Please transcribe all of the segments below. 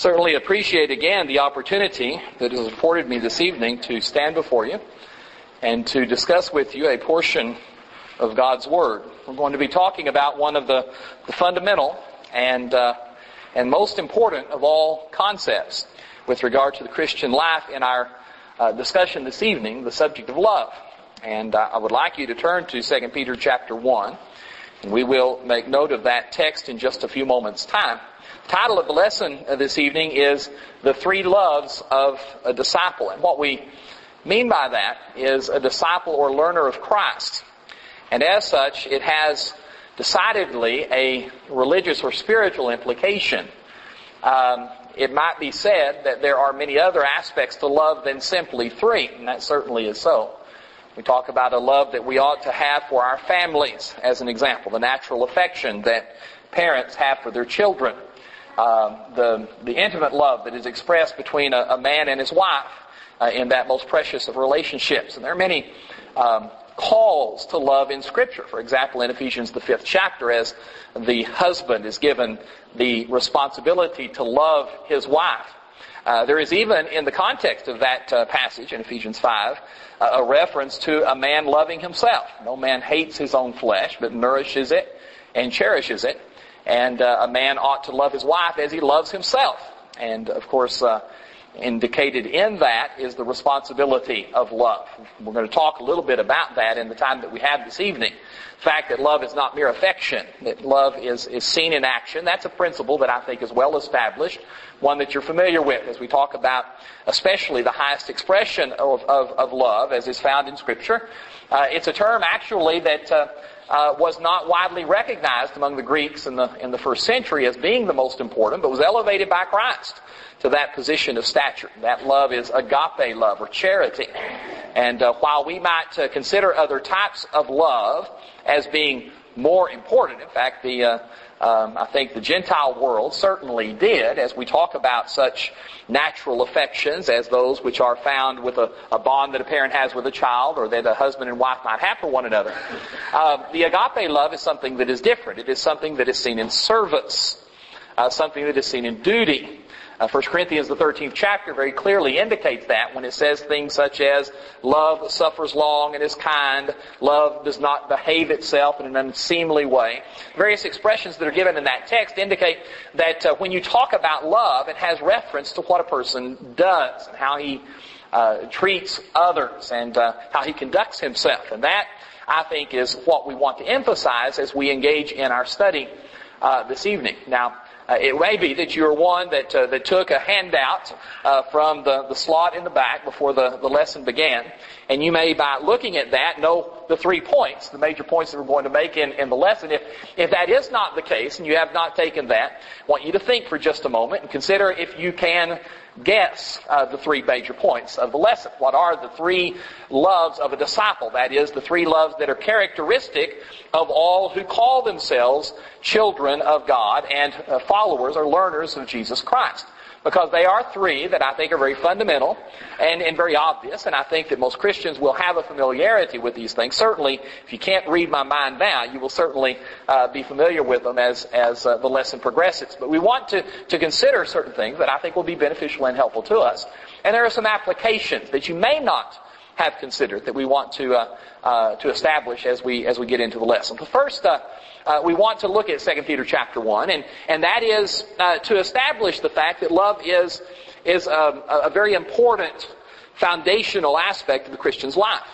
Certainly appreciate again the opportunity that has afforded me this evening to stand before you and to discuss with you a portion of God's Word. We're going to be talking about one of the fundamental and most important of all concepts with regard to the Christian life in our discussion this evening, the subject of love. And I would like you to turn to 2 Peter chapter 1, and we will make note of that text in just a few moments' time. The title of the lesson this evening is The Three Loves of a Disciple. And what we mean by that is a disciple or learner of Christ. And as such, it has decidedly a religious or spiritual implication. It might be said that there are many other aspects to love than simply three, and that certainly is so. We talk about a love that we ought to have for our families, as an example, the natural affection that parents have for their children. The intimate love that is expressed between a man and his wife in that most precious of relationships. And there are many calls to love in Scripture. For example, in Ephesians the 5th chapter, as the husband is given the responsibility to love his wife. There is even in the context of that passage in Ephesians 5 a reference to a man loving himself. No man hates his own flesh, but nourishes it and cherishes it. And a man ought to love his wife as he loves himself. And of course, indicated in that is the responsibility of love. We're going to talk a little bit about that in the time that we have this evening. The fact that love is not mere affection, that love is seen in action, that's a principle that I think is well established, one that you're familiar with as we talk about especially the highest expression of love as is found in Scripture. It's a term actually that was not widely recognized among the Greeks in the first century as being the most important, but was elevated by Christ to that position of stature. That love is agape love, or charity. And while we might consider other types of love as being more important, in fact, I think the Gentile world certainly did, as we talk about such natural affections as those which are found with a bond that a parent has with a child, or that a husband and wife might have for one another. The agape love is something that is different. It is something that is seen in service, something that is seen in duty. 1 Corinthians, the 13th chapter, very clearly indicates that when it says things such as, love suffers long and is kind, love does not behave itself in an unseemly way. Various expressions that are given in that text indicate that when you talk about love, it has reference to what a person does, and how he treats others, and how he conducts himself. And that, I think, is what we want to emphasize as we engage in our study this evening. Now, it may be that you're one that took a handout from the slot in the back before the lesson began. And you may, by looking at that, know the 3 points, the major points that we're going to make in the lesson. If that is not the case, and you have not taken that, I want you to think for just a moment and consider if you can guess the 3 major points of the lesson. What are the 3 loves of a disciple? That is, the 3 loves that are characteristic of all who call themselves children of God and followers or learners of Jesus Christ. Because they are 3 that I think are very fundamental and very obvious, and I think that most Christians will have a familiarity with these things. Certainly, if you can't read my mind now, you will certainly be familiar with them as the lesson progresses. But we want to consider certain things that I think will be beneficial and helpful to us. And there are some applications that you may not have considered that we want to establish as we get into the lesson. The first we want to look at 2 Peter chapter 1, and that is to establish the fact that love is a very important foundational aspect of the Christian's life.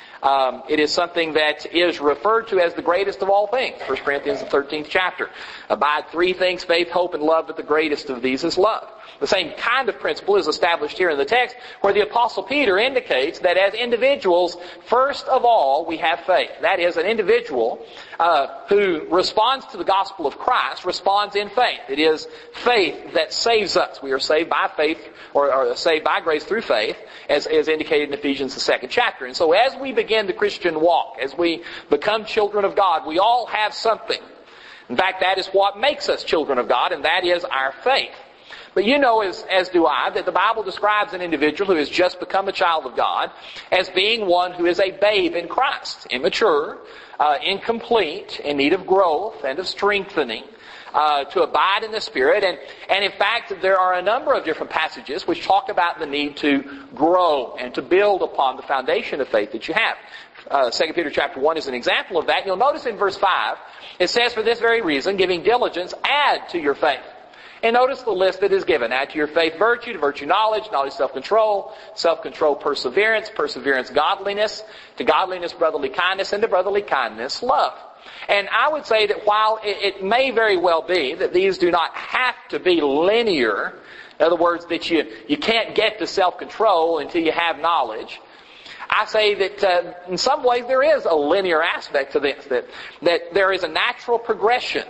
It is something that is referred to as the greatest of all things. 1 Corinthians the 13th chapter. Abide 3 things, faith, hope, and love, but the greatest of these is love. The same kind of principle is established here in the text, where the Apostle Peter indicates that as individuals, first of all, we have faith. That is, an individual who responds to the gospel of Christ responds in faith. It is faith that saves us. We are saved by faith, or saved by grace through faith, as indicated in Ephesians the 2nd chapter. And so as we begin the Christian walk, as we become children of God, we all have something. In fact, that is what makes us children of God, and that is our faith. But you know, as do I, that the Bible describes an individual who has just become a child of God as being one who is a babe in Christ, immature, incomplete, in need of growth and of strengthening. to abide in the Spirit. And in fact, there are a number of different passages which talk about the need to grow and to build upon the foundation of faith that you have. 2 Peter chapter 1 is an example of that. You'll notice in verse 5, it says, for this very reason, giving diligence, add to your faith. And notice the list that is given. Add to your faith virtue, to virtue knowledge, knowledge self-control, self-control perseverance, perseverance godliness, to godliness brotherly kindness, and to brotherly kindness love. And I would say that while it may very well be that these do not have to be linear, in other words, that you can't get to self-control until you have knowledge, I say that in some ways there is a linear aspect to this, that there is a natural progression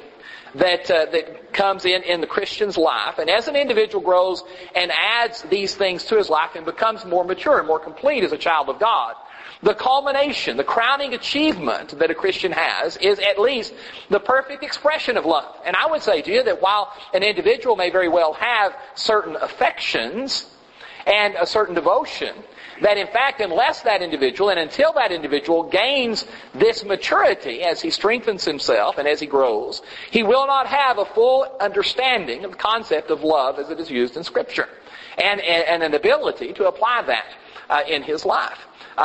that comes in the Christian's life. And as an individual grows and adds these things to his life and becomes more mature and more complete as a child of God, the culmination, the crowning achievement that a Christian has is at least the perfect expression of love. And I would say to you that while an individual may very well have certain affections and a certain devotion, that in fact, unless that individual and until that individual gains this maturity as he strengthens himself and as he grows, he will not have a full understanding of the concept of love as it is used in Scripture and an ability to apply that in his life.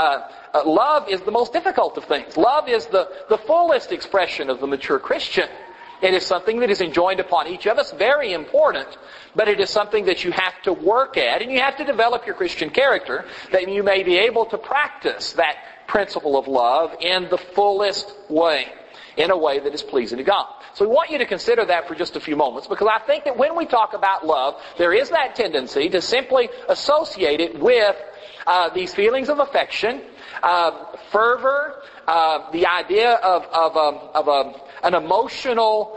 Love is the most difficult of things. Love is the fullest expression of the mature Christian. It is something that is enjoined upon each of us, very important, but it is something that you have to work at, and you have to develop your Christian character that you may be able to practice that principle of love in the fullest way, in a way that is pleasing to God. So we want you to consider that for just a few moments, because I think that when we talk about love, there is that tendency to simply associate it with these feelings of affection, fervor, the idea of an emotional,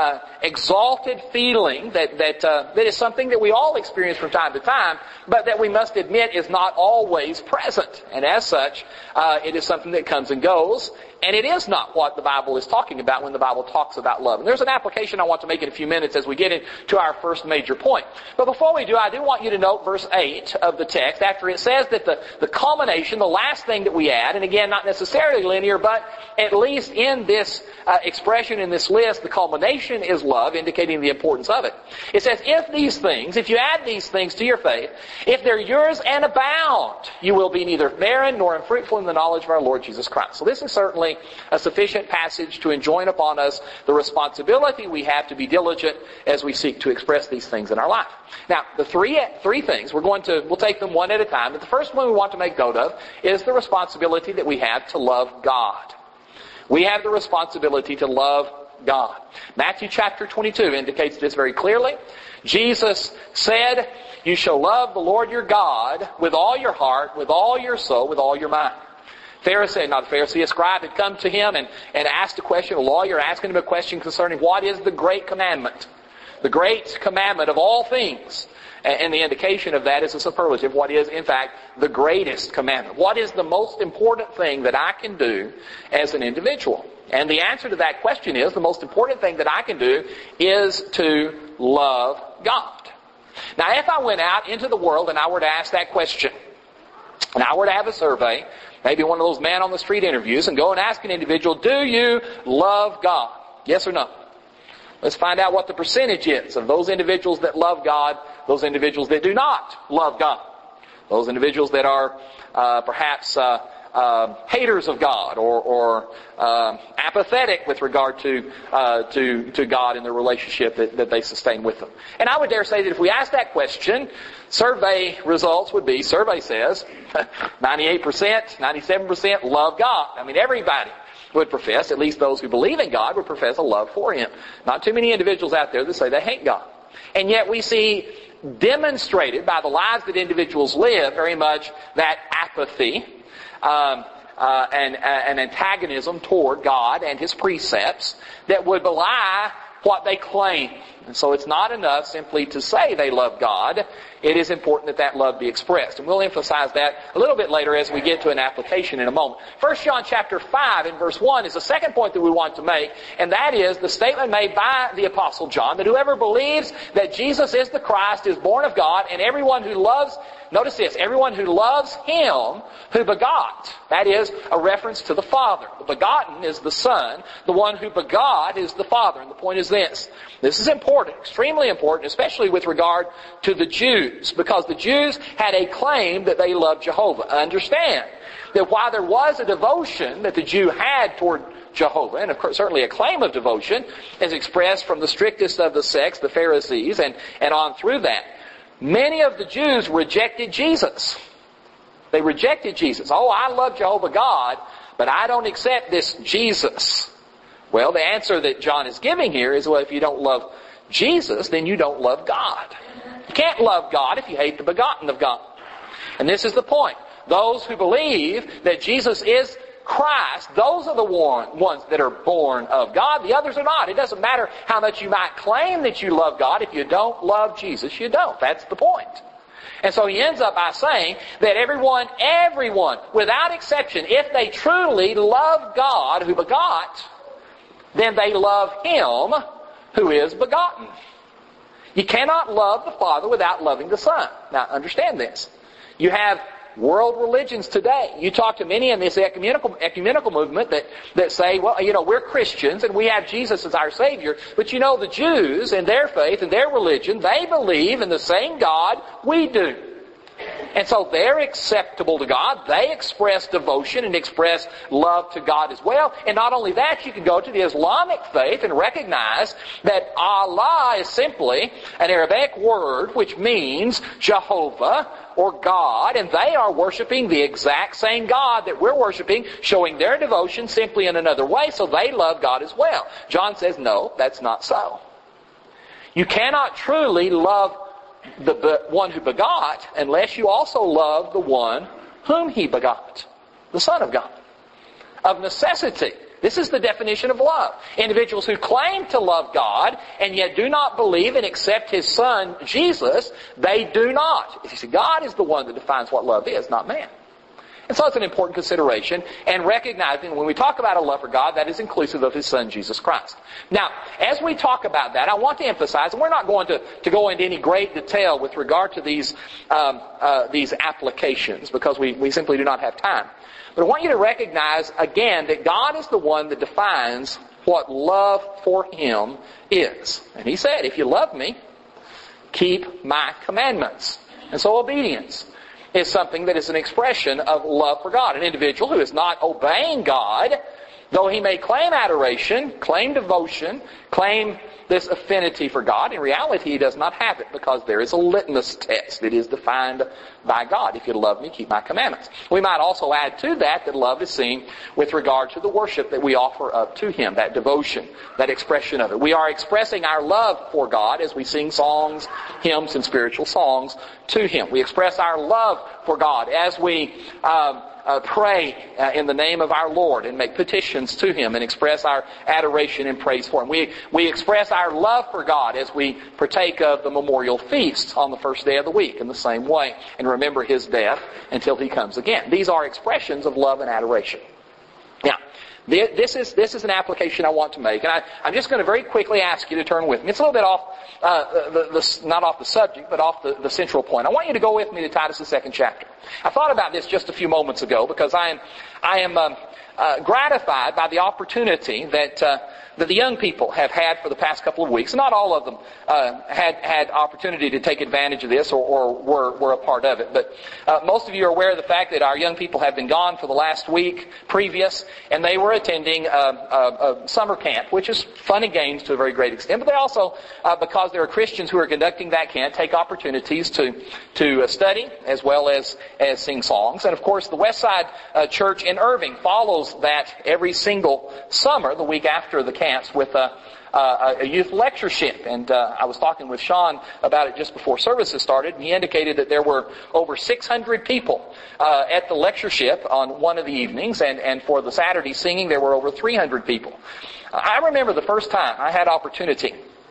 exalted feeling that is something that we all experience from time to time, but that we must admit is not always present. And as such, it is something that comes and goes, and it is not what the Bible is talking about when the Bible talks about love. And there's an application I want to make in a few minutes as we get into our first major point. But before we do, I do want you to note verse 8 of the text, after it says that the culmination, the last thing that we add, and again, not necessarily linear, but at least in this expression, in this list, the culmination is love, indicating the importance of it. It says, if you add these things to your faith, if they're yours and abound, you will be neither barren nor unfruitful in the knowledge of our Lord Jesus Christ. So this is certainly a sufficient passage to enjoin upon us the responsibility we have to be diligent as we seek to express these things in our life. Now, the three things, we'll take them one at a time, but the first one we want to make note of is the responsibility that we have to love God. We have the responsibility to love God. Matthew chapter 22 indicates this very clearly. Jesus said, you shall love the Lord your God with all your heart, with all your soul, with all your mind. A scribe had come to him and asked a question, a lawyer asking him a question concerning what is the great commandment. The great commandment of all things. And the indication of that is a superlative. What is, in fact, the greatest commandment? What is the most important thing that I can do as an individual? And the answer to that question is, the most important thing that I can do is to love God. Now, if I went out into the world and I were to ask that question, and I were to have a survey, maybe one of those man-on-the-street interviews, and go and ask an individual, do you love God? Yes or no? Let's find out what the percentage is of those individuals that love God, those individuals that do not love God. Those individuals that are perhaps haters of God or apathetic with regard to God and the relationship that they sustain with them. And I would dare say that if we ask that question, survey results would be, survey says, 98%, 97% love God. I mean, everybody would profess, at least those who believe in God, would profess a love for Him. Not too many individuals out there that say they hate God. And yet we see demonstrated by the lives that individuals live very much that apathy, an antagonism toward God and His precepts that would belie what they claim. And so it's not enough simply to say they love God. It is important that that love be expressed. And we'll emphasize that a little bit later as we get to an application in a moment. 1 John chapter 5 and verse 1 is the second point that we want to make, and that is the statement made by the Apostle John that whoever believes that Jesus is the Christ is born of God, and everyone who loves, notice this, everyone who loves Him who begot. That is a reference to the Father. The begotten is the Son. The one who begot is the Father. And the point is this. This is important, extremely important, especially with regard to the Jews, because the Jews had a claim that they loved Jehovah. Understand that while there was a devotion that the Jew had toward Jehovah, and of course certainly a claim of devotion, as expressed from the strictest of the sects, the Pharisees, and on through that, many of the Jews rejected Jesus. They rejected Jesus. Oh, I love Jehovah God, but I don't accept this Jesus. Well, the answer that John is giving here is, well, if you don't love Jesus, then you don't love God. You can't love God if you hate the begotten of God. And this is the point. Those who believe that Jesus is Christ, those are the ones that are born of God. The others are not. It doesn't matter how much you might claim that you love God. If you don't love Jesus, you don't. That's the point. And so he ends up by saying that everyone, without exception, if they truly love God who begot, then they love Him who is begotten. You cannot love the Father without loving the Son. Now, understand this. You have world religions today. You talk to many in this ecumenical movement that say, well, we're Christians and we have Jesus as our Savior. But the Jews in their faith and their religion, they believe in the same God we do. And so they're acceptable to God. They express devotion and express love to God as well. And not only that, you can go to the Islamic faith and recognize that Allah is simply an Arabic word which means Jehovah or God, and they are worshiping the exact same God that we're worshiping, showing their devotion simply in another way, so they love God as well. John says, no, that's not so. You cannot truly love the one who begot unless you also love the one whom He begot, the Son of God. Of necessity. This is the definition of love. Individuals who claim to love God and yet do not believe and accept His Son, Jesus, they do not. You see, God is the one that defines what love is, not man. And so it's an important consideration, and recognizing when we talk about a love for God, that is inclusive of His Son, Jesus Christ. Now, as we talk about that, I want to emphasize, and we're not going to go into any great detail with regard to these applications, because we simply do not have time. But I want you to recognize, again, that God is the one that defines what love for Him is. And He said, if you love Me, keep My commandments. And so obedience is something that is an expression of love for God. An individual who is not obeying God, though he may claim adoration, claim devotion, claim this affinity for God, in reality he does not have it, because there is a litmus test. It is defined by God. If you love Me, keep My commandments. We might also add to that love is seen with regard to the worship that we offer up to Him, that devotion, that expression of it. We are expressing our love for God as we sing songs, hymns, and spiritual songs to Him. We express our love for God as we pray in the name of our Lord and make petitions to Him and express our adoration and praise for Him. We express our love for God as we partake of the memorial feast on the first day of the week in the same way and remember His death until He comes again. These are expressions of love and adoration. Now, this is an application I want to make, and I'm just going to very quickly ask you to turn with me. It's a little bit off, not off the subject, but off the central point. I want you to go with me to Titus, the 2nd chapter. I thought about this just a few moments ago because I am gratified by the opportunity that the young people have had for the past couple of weeks. Not all of them had opportunity to take advantage of this or were a part of it. But most of you are aware of the fact that our young people have been gone for the last week previous, and they were attending a summer camp, which is fun and games to a very great extent. But they also, because there are Christians who are conducting that camp, take opportunities to study as well as sing songs. And of course, the Westside Church in Irving follows that every single summer, the week after the camps, with a youth lectureship. And I was talking with Sean about it just before services started, and he indicated that there were over 600 people at the lectureship on one of the evenings, and for the Saturday singing there were over 300 people. I remember the first time I had opportunity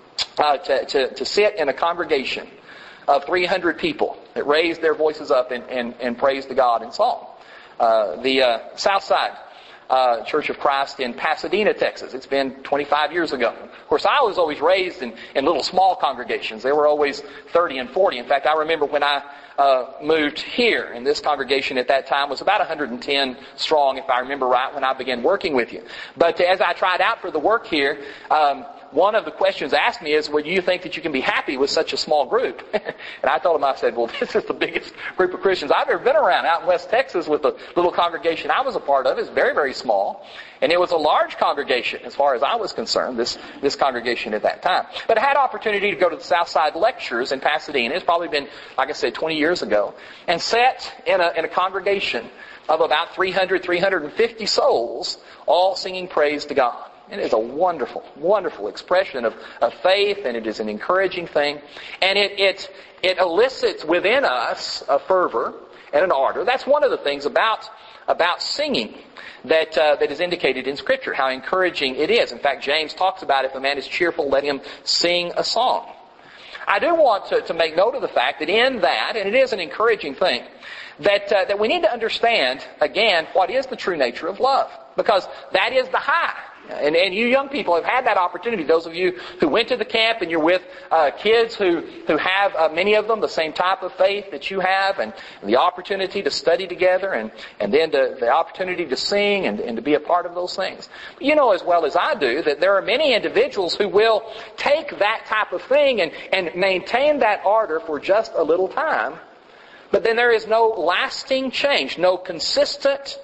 to sit in a congregation of 300 people that raised their voices up and praised to God in song. The Southside Church of Christ in Pasadena, Texas. It's been 25 years ago. Of course, I was always raised in little small congregations. They were always 30 and 40. In fact, I remember when I moved here, and this congregation at that time was about 110 strong, if I remember right, when I began working with you. But as I tried out for the work here, one of the questions asked me is, well, do you think that you can be happy with such a small group? And I told him, I said, well, this is the biggest group of Christians I've ever been around out in West Texas with the little congregation I was a part of. It's very, very small. And it was a large congregation as far as I was concerned, this congregation at that time. But I had opportunity to go to the Southside Lectures in Pasadena. It's probably been, like I said, 20 years ago. And sat in a congregation of about 300, 350 souls, all singing praise to God. It is a wonderful, wonderful expression of faith, and it is an encouraging thing. And it elicits within us a fervor and an ardor. That's one of the things about singing that is indicated in Scripture, how encouraging it is. In fact, James talks about if a man is cheerful, let him sing a song. I do want to make note of the fact that in that, and it is an encouraging thing, that we need to understand, again, what is the true nature of love. Because that is the high. And you young people have had that opportunity. Those of you who went to the camp and you're with kids who have, many of them, the same type of faith that you have, and the opportunity to study together, and then the opportunity to sing and to be a part of those things. You know as well as I do that there are many individuals who will take that type of thing and maintain that ardor for just a little time, but then there is no lasting change, no consistent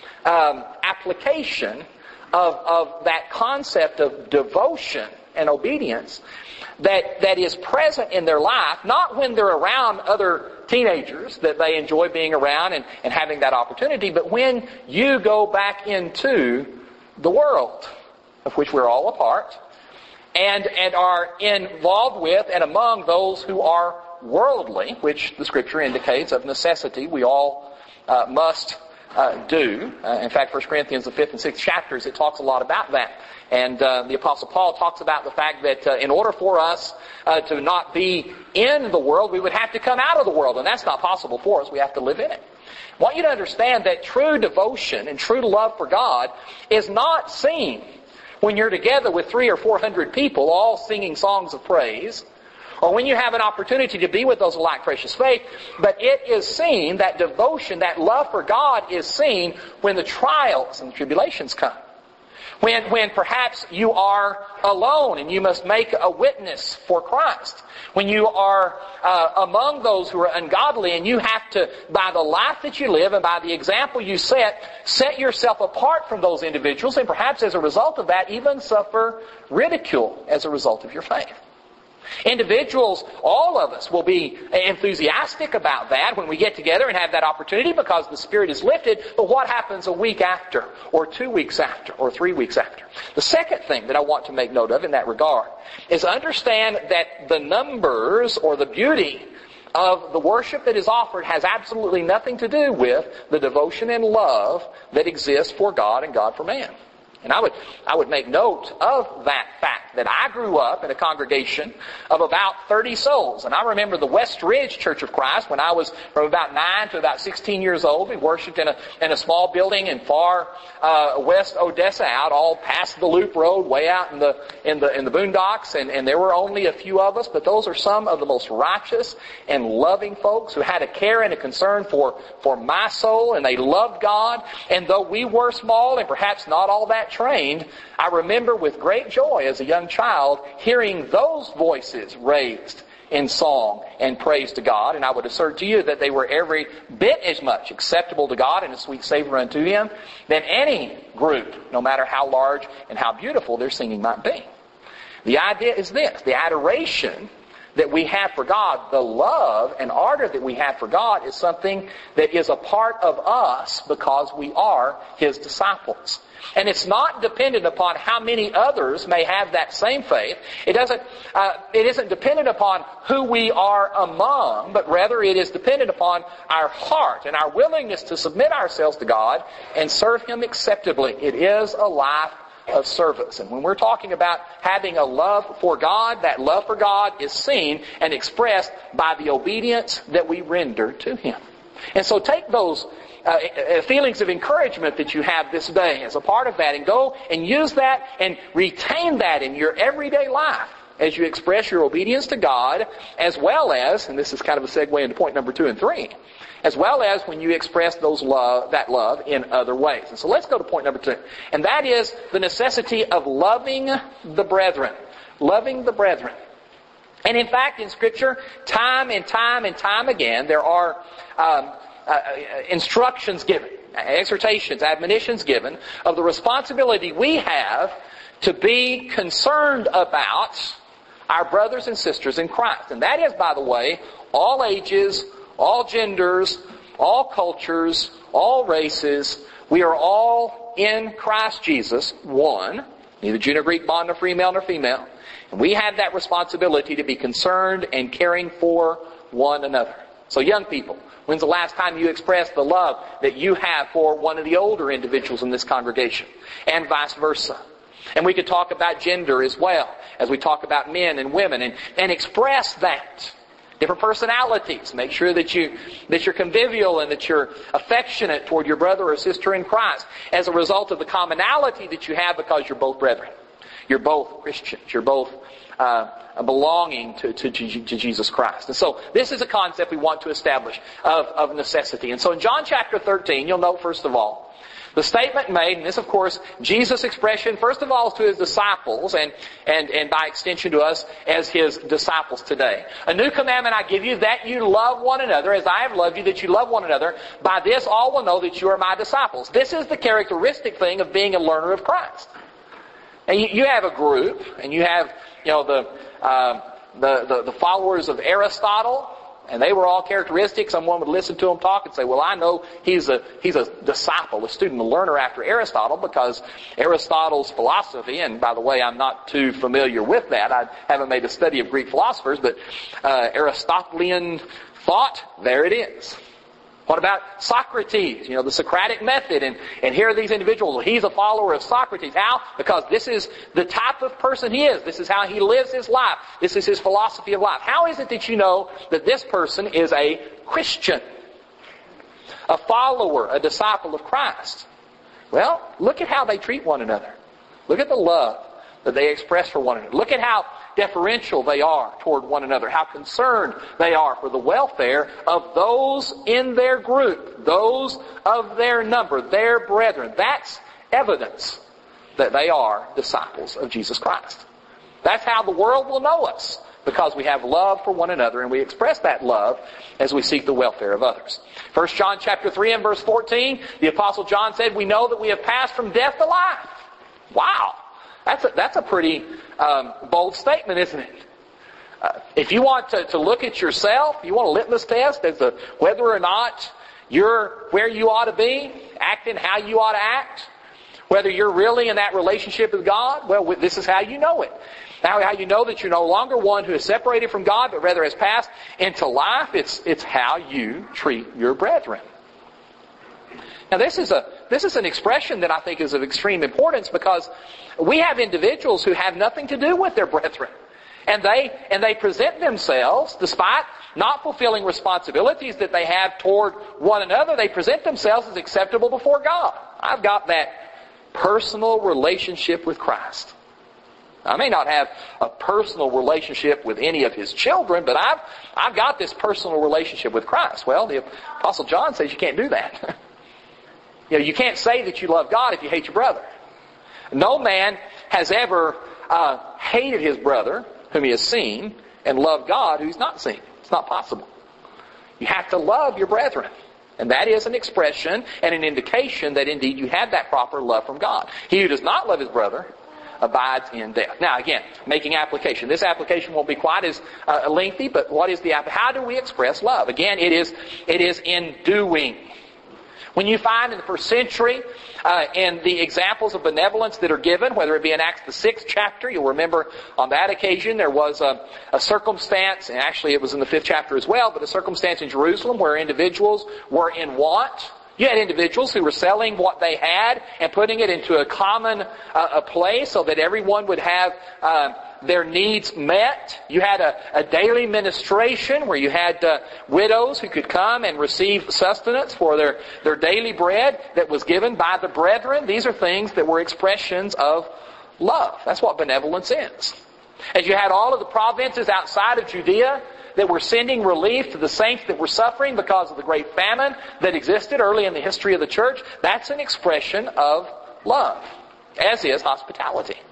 application of that concept of devotion and obedience that is present in their life, not when they're around other teenagers that they enjoy being around and having that opportunity, but when you go back into the world of which we're all a part and are involved with and among those who are worldly, which the Scripture indicates of necessity we all must do. In fact, 1 Corinthians, the 5th and 6th chapters, it talks a lot about that. And the Apostle Paul talks about the fact that in order for us to not be in the world, we would have to come out of the world. And that's not possible for us. We have to live in it. I want you to understand that true devotion and true love for God is not seen when you're together with 300 or 400 people all singing songs of praise, or when you have an opportunity to be with those who lack precious faith, but it is seen, that devotion, that love for God is seen when the trials and the tribulations come. When perhaps you are alone and you must make a witness for Christ. When you are among those who are ungodly and you have to, by the life that you live and by the example you set yourself apart from those individuals, and perhaps as a result of that even suffer ridicule as a result of your faith. Individuals, all of us, will be enthusiastic about that when we get together and have that opportunity because the Spirit is lifted. But what happens a week after, or 2 weeks after, or 3 weeks after? The second thing that I want to make note of in that regard is understand that the numbers or the beauty of the worship that is offered has absolutely nothing to do with the devotion and love that exists for God and God for man. And I would make note of that fact that I grew up in a congregation of about 30 souls. And I remember the West Ridge Church of Christ when I was from about 9 to about 16 years old. We worshipped in a small building in far west Odessa, out all past the Loop Road, way out in the boondocks. And there were only a few of us, but those are some of the most righteous and loving folks who had a care and a concern for my soul, and they loved God. And though we were small and perhaps not all that trained, I remember with great joy as a young child hearing those voices raised in song and praise to God. And I would assert to you that they were every bit as much acceptable to God and a sweet savor unto Him than any group, no matter how large and how beautiful their singing might be. The idea is this: the adoration that we have for God, the love and ardor that we have for God, is something that is a part of us because we are His disciples. And it's not dependent upon how many others may have that same faith. It isn't dependent upon who we are among, but rather it is dependent upon our heart and our willingness to submit ourselves to God and serve Him acceptably. It is a life of service. And when we're talking about having a love for God, that love for God is seen and expressed by the obedience that we render to Him. And so take those feelings of encouragement that you have this day as a part of that, and go and use that and retain that in your everyday life as you express your obedience to God, as well as, and this is kind of a segue into point number 2 and 3, as well as when you express that love in other ways. And so let's go to point number 2. And that is the necessity of loving the brethren. Loving the brethren. And in fact, in Scripture, time and time and time again, there are instructions given, exhortations, admonitions given of the responsibility we have to be concerned about our brothers and sisters in Christ. And that is, by the way, all ages, all genders, all cultures, all races. We are all in Christ Jesus, one, neither Jew nor Greek, bond nor free, male nor female. And we have that responsibility to be concerned and caring for one another. So young people, when's the last time you expressed the love that you have for one of the older individuals in this congregation? And vice versa. And we could talk about gender as well, as we talk about men and women, and express that. Different personalities. Make sure that you're convivial and that you're affectionate toward your brother or sister in Christ as a result of the commonality that you have because you're both brethren. You're both Christians. You're both belonging to Jesus Christ. And so this is a concept we want to establish of necessity. And so in John chapter 13, you'll note first of all, the statement made, and this of course, Jesus' expression, first of all to His disciples, and by extension to us as His disciples today. A new commandment I give you, that you love one another, as I have loved you, that you love one another. By this all will know that you are my disciples. This is the characteristic thing of being a learner of Christ. And you have a group, and you have, the followers of Aristotle, and they were all characteristics. Someone would listen to him talk and say, well, I know he's a disciple, a student, a learner after Aristotle, because Aristotle's philosophy, and by the way, I'm not too familiar with that. I haven't made a study of Greek philosophers, but Aristotelian thought, there it is. What about Socrates? The Socratic method. And here are these individuals. He's a follower of Socrates. How? Because this is the type of person he is. This is how he lives his life. This is his philosophy of life. How is it that you know that this person is a Christian? A follower, a disciple of Christ? Well, look at how they treat one another. Look at the love that they express for one another. Look at how deferential they are toward one another, how concerned they are for the welfare of those in their group, those of their number, their brethren. That's evidence that they are disciples of Jesus Christ. That's how the world will know us, because we have love for one another and we express that love as we seek the welfare of others. 1 John chapter 3 and verse 14, the Apostle John said, we know that we have passed from death to life. Wow! That's a pretty bold statement, isn't it? If you want to look at yourself, you want a litmus test as to whether or not you're where you ought to be, acting how you ought to act, whether you're really in that relationship with God, well, this is how you know it. Now, how you know that you're no longer one who is separated from God, but rather has passed into life, it's how you treat your brethren. Now, this is an expression that I think is of extreme importance, because we have individuals who have nothing to do with their brethren. And they present themselves, despite not fulfilling responsibilities that they have toward one another, they present themselves as acceptable before God. I've got that personal relationship with Christ. I may not have a personal relationship with any of His children, but I've got this personal relationship with Christ. Well, the Apostle John says you can't do that. You can't say that you love God if you hate your brother. No man has ever hated his brother whom he has seen and loved God who he's not seen. It's not possible. You have to love your brethren. And that is an expression and an indication that indeed you have that proper love from God. He who does not love his brother abides in death. Now again, making application. This application won't be quite as lengthy, but what is the how do we express love? Again, it is in doing. When you find in the first century, in the examples of benevolence that are given, whether it be in Acts the 6th chapter, you'll remember on that occasion there was a circumstance, and actually it was in the 5th chapter as well, but a circumstance in Jerusalem where individuals were in want. You had individuals who were selling what they had and putting it into a common a place so that everyone would have their needs met. You had a daily ministration where you had widows who could come and receive sustenance for their daily bread that was given by the brethren. These are things that were expressions of love. That's what benevolence is. As you had all of the provinces outside of Judea that were sending relief to the saints that were suffering because of the great famine that existed early in the history of the church, that's an expression of love, as is hospitality.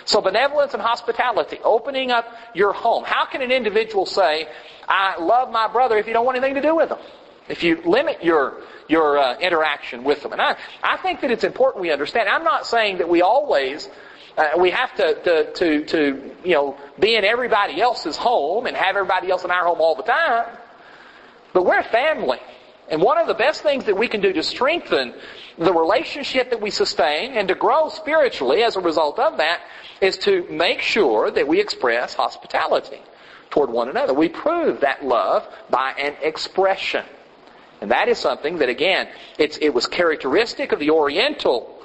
So benevolence and hospitality, opening up your home. How can an individual say, I love my brother, if you don't want anything to do with them? If you limit your interaction with them. And I think that it's important we understand. I'm not saying that we always, we have to be in everybody else's home and have everybody else in our home all the time. But we're a family. And one of the best things that we can do to strengthen the relationship that we sustain and to grow spiritually as a result of that is to make sure that we express hospitality toward one another. We prove that love by an expression. And that is something that, again, it was characteristic of the Oriental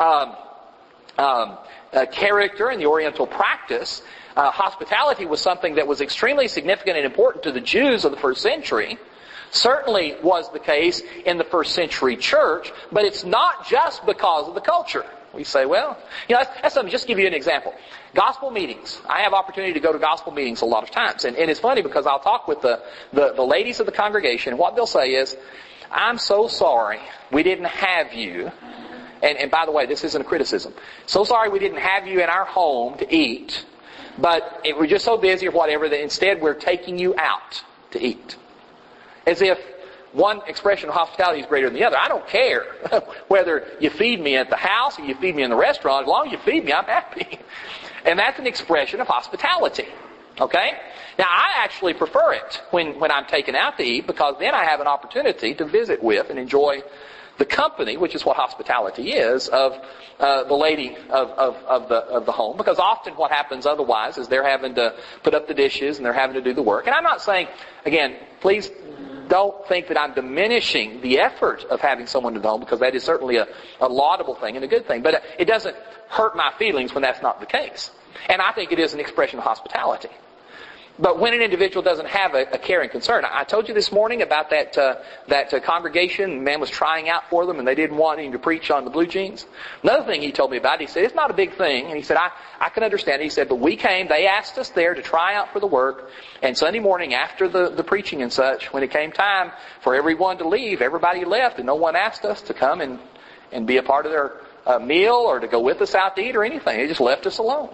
character and the Oriental practice. Hospitality was something that was extremely significant and important to the Jews of the first century. Certainly was the case in the first century church, but it's not just because of the culture. We say, well, that's something. Just to give you an example. Gospel meetings. I have opportunity to go to gospel meetings a lot of times. And it's funny because I'll talk with the ladies of the congregation, and what they'll say is, I'm so sorry we didn't have you. And by the way, this isn't a criticism. So sorry we didn't have you in our home to eat, but we're just so busy or whatever that instead we're taking you out to eat. As if one expression of hospitality is greater than the other. I don't care whether you feed me at the house or you feed me in the restaurant. As long as you feed me, I'm happy. And that's an expression of hospitality. Okay? Now, I actually prefer it when I'm taken out to eat, because then I have an opportunity to visit with and enjoy the company, which is what hospitality is, of the lady of the home. Because often what happens otherwise is they're having to put up the dishes and they're having to do the work. And I'm not saying, again, please don't think that I'm diminishing the effort of having someone in the home, because that is certainly a laudable thing and a good thing. But it doesn't hurt my feelings when that's not the case. And I think it is an expression of hospitality. But when an individual doesn't have a care and concern, I told you this morning about that congregation. Man was trying out for them, and they didn't want him to preach on the blue jeans. Another thing he told me about, he said, it's not a big thing. And he said, I can understand it. He said, but we came, they asked us there to try out for the work. And Sunday morning after the preaching and such, when it came time for everyone to leave, everybody left, and no one asked us to come and be a part of their meal or to go with us out to eat or anything. They just left us alone.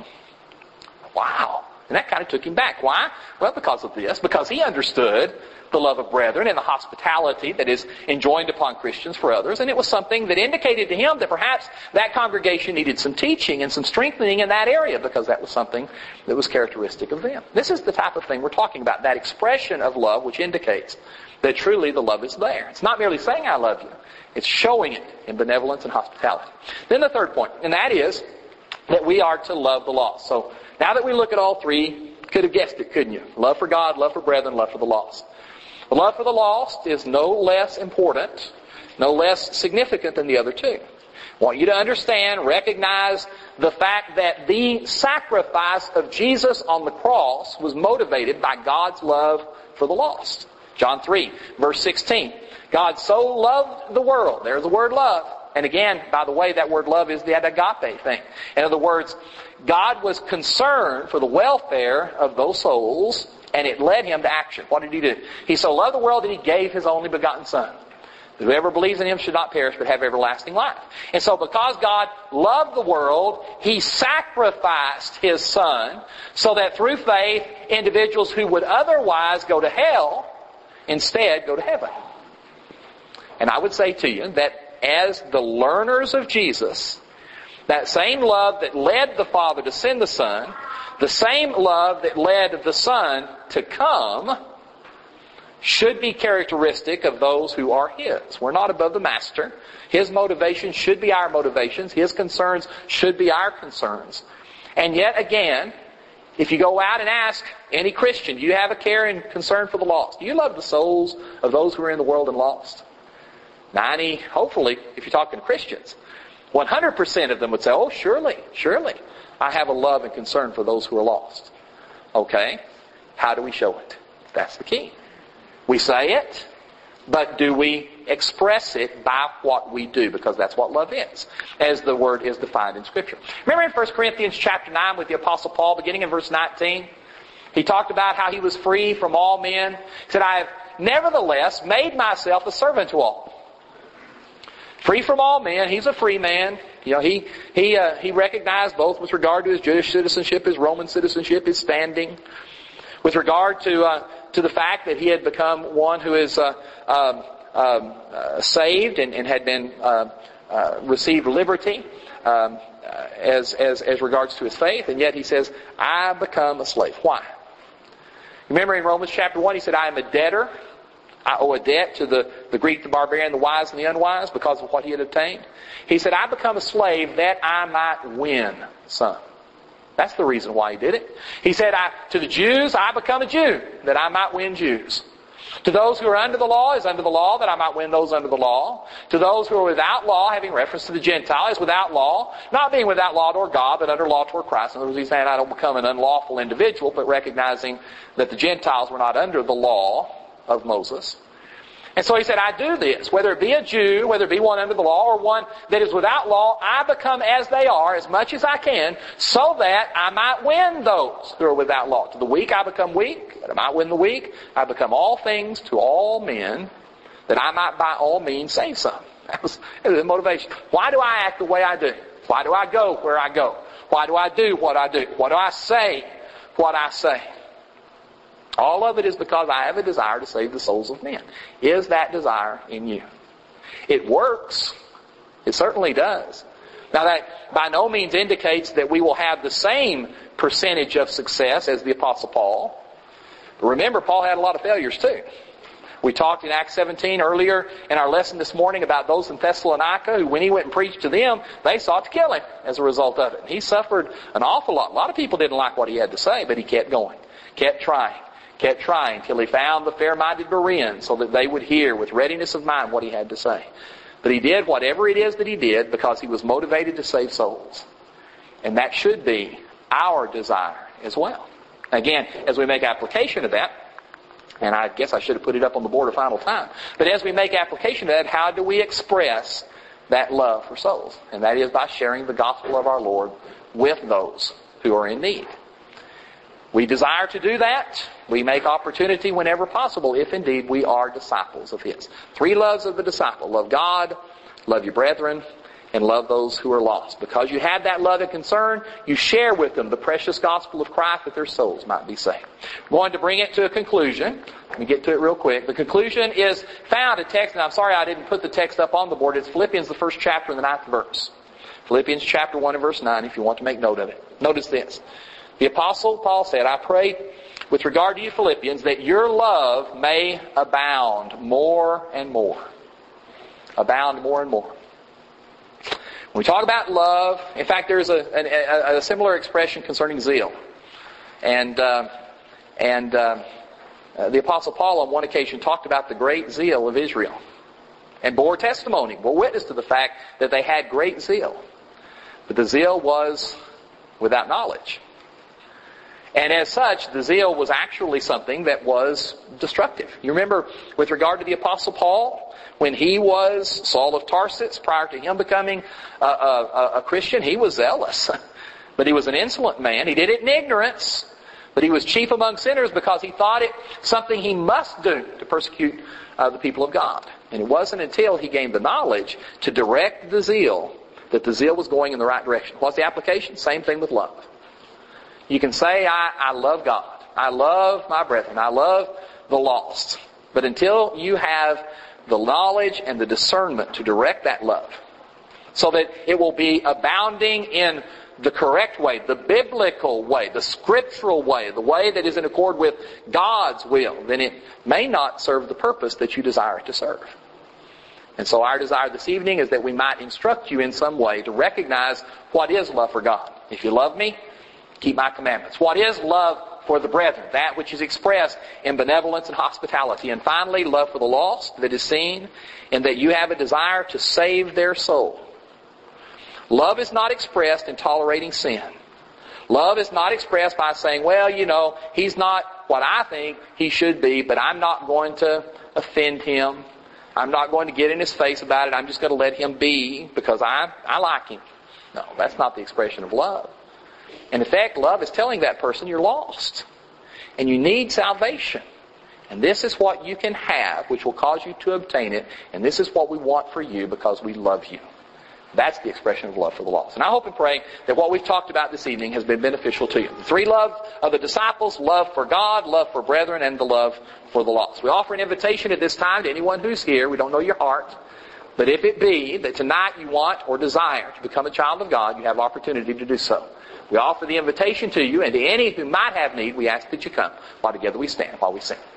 Wow. And that kind of took him back. Why? Well, because of this. Because he understood the love of brethren and the hospitality that is enjoined upon Christians for others. And it was something that indicated to him that perhaps that congregation needed some teaching and some strengthening in that area, because that was something that was characteristic of them. This is the type of thing we're talking about. That expression of love which indicates that truly the love is there. It's not merely saying I love you. It's showing it in benevolence and hospitality. Then the third point, and that is that we are to love the lost. So now that we look at all three, you could have guessed it, couldn't you? Love for God, love for brethren, love for the lost. The love for the lost is no less important, no less significant than the other two. I want you to understand, recognize the fact that the sacrifice of Jesus on the cross was motivated by God's love for the lost. John 3, verse 16. God so loved the world. There's the word love. And again, by the way, that word love is the agape thing. In other words, God was concerned for the welfare of those souls, and it led him to action. What did he do? He so loved the world that he gave his only begotten Son. Whoever believes in him should not perish but have everlasting life. And so because God loved the world, he sacrificed his Son so that through faith, individuals who would otherwise go to hell instead go to heaven. And I would say to you that as the learners of Jesus, that same love that led the Father to send the Son, the same love that led the Son to come, should be characteristic of those who are His. We're not above the Master. His motivations should be our motivations. His concerns should be our concerns. And yet again, if you go out and ask any Christian, do you have a care and concern for the lost? Do you love the souls of those who are in the world and lost? Hopefully, if you're talking to Christians, 100% of them would say, oh, surely, I have a love and concern for those who are lost. Okay, how do we show it? That's the key. We say it, but do we express it by what we do? Because that's what love is, as the word is defined in Scripture. Remember in 1 Corinthians chapter 9 with the Apostle Paul, beginning in verse 19? He talked about how he was free from all men. He said, I have nevertheless made myself a servant to all. Free from all men. He's a free man. He recognized both with regard to his Jewish citizenship, his Roman citizenship, his standing, with regard to the fact that he had become one who is saved and had been received liberty as regards to his faith, and yet he says, I become a slave. Why? Remember in Romans chapter 1, he said, I am a debtor. I owe a debt to the Greek, the barbarian, the wise, and the unwise because of what he had obtained. He said, I become a slave that I might win some. That's the reason why he did it. He said, to the Jews, I become a Jew that I might win Jews. To those who are under the law is under the law, that I might win those under the law. To those who are without law, having reference to the Gentile, is without law, not being without law toward God, but under law toward Christ. In other words, he's saying I don't become an unlawful individual, but recognizing that the Gentiles were not under the law of Moses. And so he said, I do this, whether it be a Jew, whether it be one under the law, or one that is without law, I become as they are, as much as I can, so that I might win those who are without law. To the weak I become weak, that I might win the weak. I become all things to all men, that I might by all means save some. That was the motivation. Why do I act the way I do? Why do I go where I go? Why do I do what I do? Why do I say what I say? All of it is because I have a desire to save the souls of men. Is that desire in you? It works. It certainly does. Now that by no means indicates that we will have the same percentage of success as the Apostle Paul. But remember, Paul had a lot of failures too. We talked in Acts 17 earlier in our lesson this morning about those in Thessalonica who, when he went and preached to them, they sought to kill him as a result of it. And he suffered an awful lot. A lot of people didn't like what he had to say, but he kept going, kept trying till he found the fair-minded Bereans so that they would hear with readiness of mind what he had to say. But he did whatever it is that he did because he was motivated to save souls. And that should be our desire as well. Again, as we make application of that, and I guess I should have put it up on the board a final time, but as we make application of that, how do we express that love for souls? And that is by sharing the gospel of our Lord with those who are in need. We desire to do that. We make opportunity whenever possible, if indeed we are disciples of His. 3 loves of the disciple. Love God, love your brethren, and love those who are lost. Because you have that love and concern, you share with them the precious gospel of Christ that their souls might be saved. I'm going to bring it to a conclusion. Let me get to it real quick. The conclusion is found in text, and I'm sorry I didn't put the text up on the board. It's Philippians, the 1st chapter, and the 9th verse. Philippians chapter 1 and verse 9, if you want to make note of it. Notice this. The Apostle Paul said, I pray with regard to you Philippians that your love may abound more and more. Abound more and more. When we talk about love, in fact there's a similar expression concerning zeal. And the Apostle Paul on one occasion talked about the great zeal of Israel. And bore testimony, bore witness to the fact that they had great zeal. But the zeal was without knowledge. And as such, the zeal was actually something that was destructive. You remember, with regard to the Apostle Paul, when he was Saul of Tarsus, prior to him becoming a Christian, he was zealous. But he was an insolent man. He did it in ignorance. But he was chief among sinners because he thought it something he must do to persecute the people of God. And it wasn't until he gained the knowledge to direct the zeal that the zeal was going in the right direction. What's the application? Same thing with love. You can say, I love God. I love my brethren. I love the lost. But until you have the knowledge and the discernment to direct that love, so that it will be abounding in the correct way, the biblical way, the scriptural way, the way that is in accord with God's will, then it may not serve the purpose that you desire it to serve. And so our desire this evening is that we might instruct you in some way to recognize what is love for God. If you love me, keep my commandments. What is love for the brethren? That which is expressed in benevolence and hospitality. And finally, love for the lost that is seen in that you have a desire to save their soul. Love is not expressed in tolerating sin. Love is not expressed by saying, well, he's not what I think he should be, but I'm not going to offend him. I'm not going to get in his face about it. I'm just going to let him be because I like him. No, that's not the expression of love. And in fact, love is telling that person you're lost. And you need salvation. And this is what you can have, which will cause you to obtain it. And this is what we want for you because we love you. That's the expression of love for the lost. And I hope and pray that what we've talked about this evening has been beneficial to you. The three loves of the disciples: love for God, love for brethren, and the love for the lost. We offer an invitation at this time to anyone who's here. We don't know your heart. But if it be that tonight you want or desire to become a child of God, you have opportunity to do so. We offer the invitation to you, and to any who might have need, we ask that you come while together we stand, while we sing.